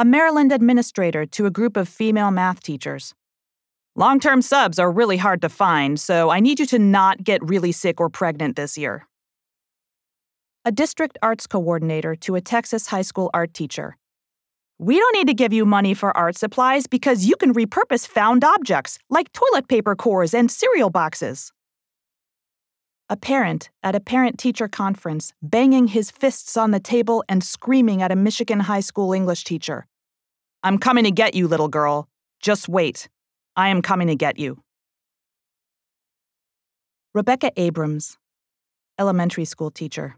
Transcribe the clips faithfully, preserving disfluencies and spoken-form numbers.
a Maryland administrator to a group of female math teachers. Long-term subs are really hard to find, so I need you to not get really sick or pregnant this year. A district arts coordinator to a Texas high school art teacher. We don't need to give you money for art supplies because you can repurpose found objects like toilet paper cores and cereal boxes. A parent at a parent-teacher conference banging his fists on the table and screaming at a Michigan high school English teacher. I'm coming to get you, little girl. Just wait. I am coming to get you. Rebecca Abrams, elementary school teacher.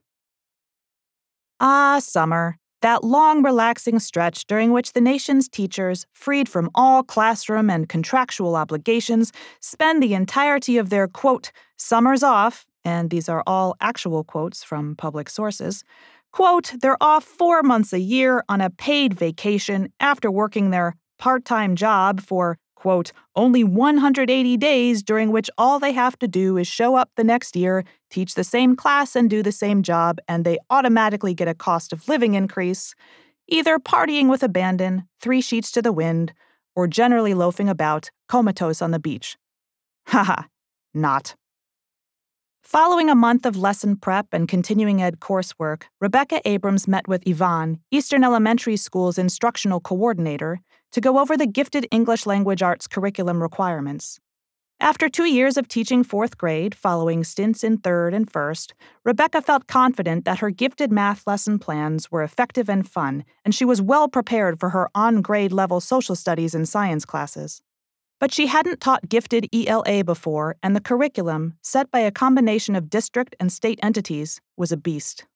Ah, summer, that long, relaxing stretch during which the nation's teachers, freed from all classroom and contractual obligations, spend the entirety of their, quote, summers off, and these are all actual quotes from public sources, quote, they're off four months a year on a paid vacation after working their part-time job for, quote, only one hundred eighty days during which all they have to do is show up the next year, teach the same class and do the same job, and they automatically get a cost of living increase, either partying with abandon, three sheets to the wind, or generally loafing about, comatose on the beach. Haha, not. Following a month of lesson prep and continuing ed coursework, Rebecca Abrams met with Yvonne, Eastern Elementary School's instructional coordinator, to go over the gifted English language arts curriculum requirements. After two years of teaching fourth grade, following stints in third and first, Rebecca felt confident that her gifted math lesson plans were effective and fun, and she was well prepared for her on-grade level social studies and science classes. But she hadn't taught gifted E L A before, and the curriculum, set by a combination of district and state entities, was a beast.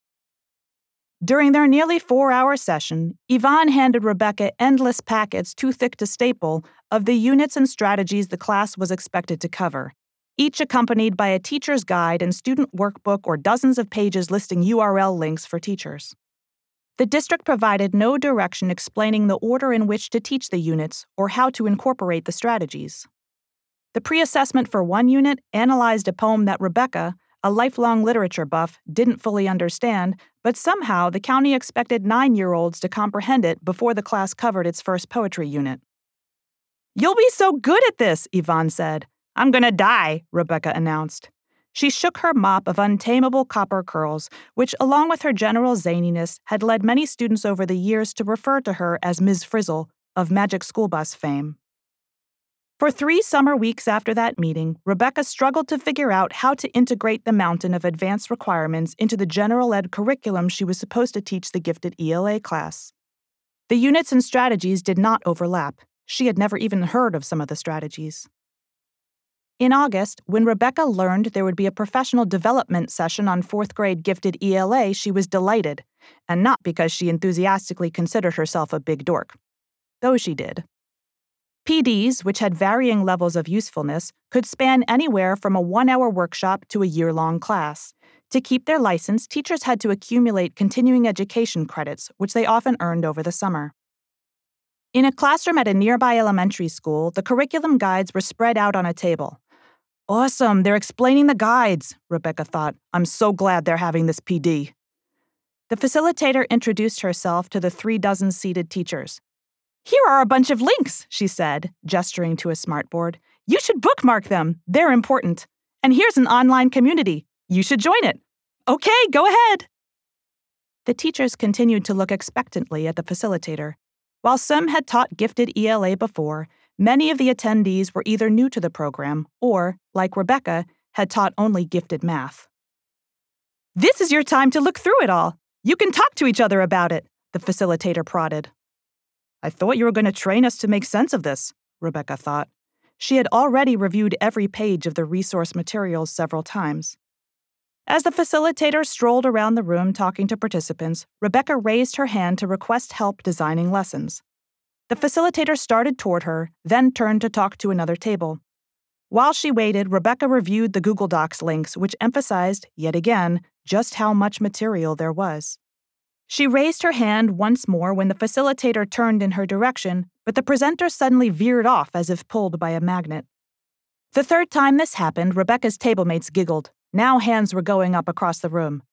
During their nearly four-hour session, Yvonne handed Rebecca endless packets too thick to staple of the units and strategies the class was expected to cover, each accompanied by a teacher's guide and student workbook or dozens of pages listing U R L links for teachers. The district provided no direction explaining the order in which to teach the units or how to incorporate the strategies. The pre-assessment for one unit analyzed a poem that Rebecca, a lifelong literature buff, didn't fully understand, but somehow the county expected nine-year-olds to comprehend it before the class covered its first poetry unit. You'll be so good at this, Yvonne said. I'm gonna die, Rebecca announced. She shook her mop of untamable copper curls, which, along with her general zaniness, had led many students over the years to refer to her as Miz Frizzle, of Magic School Bus fame. For three summer weeks after that meeting, Rebecca struggled to figure out how to integrate the mountain of advanced requirements into the general ed curriculum she was supposed to teach the gifted E L A class. The units and strategies did not overlap. She had never even heard of some of the strategies. In August, when Rebecca learned there would be a professional development session on fourth grade gifted E L A, she was delighted, and not because she enthusiastically considered herself a big dork, though she did. P Ds, which had varying levels of usefulness, could span anywhere from a one-hour workshop to a year-long class. To keep their license, teachers had to accumulate continuing education credits, which they often earned over the summer. In a classroom at a nearby elementary school, the curriculum guides were spread out on a table. Awesome, they're explaining the guides, Rebecca thought. I'm so glad they're having this P D. The facilitator introduced herself to the three dozen seated teachers. Here are a bunch of links, she said, gesturing to a smartboard. You should bookmark them. They're important. And here's an online community. You should join it. Okay, go ahead. The teachers continued to look expectantly at the facilitator. While some had taught gifted E L A before, many of the attendees were either new to the program or, like Rebecca, had taught only gifted math. This is your time to look through it all. You can talk to each other about it, the facilitator prodded. I thought you were going to train us to make sense of this, Rebecca thought. She had already reviewed every page of the resource materials several times. As the facilitator strolled around the room talking to participants, Rebecca raised her hand to request help designing lessons. The facilitator started toward her, then turned to talk to another table. While she waited, Rebecca reviewed the Google Docs links, which emphasized, yet again, just how much material there was. She raised her hand once more when the facilitator turned in her direction, but the presenter suddenly veered off as if pulled by a magnet. The third time this happened, Rebecca's tablemates giggled. Now hands were going up across the room.